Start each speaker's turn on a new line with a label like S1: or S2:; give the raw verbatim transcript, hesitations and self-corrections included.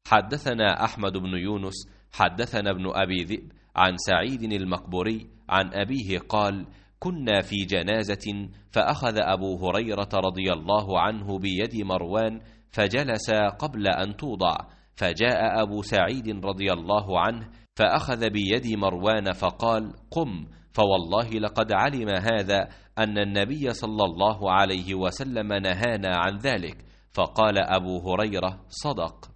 S1: حدثنا أحمد بن يونس حدثنا ابن أبي ذئب عن سعيد المقبوري عن أبيه قال: كنا في جنازة فأخذ أبو هريرة رضي الله عنه بيد مروان فجلس قبل أن توضع، فجاء أبو سعيد رضي الله عنه فأخذ بيد مروان فقال: قم، فوالله لقد علم هذا أن النبي صلى الله عليه وسلم نهانا عن ذلك. فقال أبو هريرة: صدق.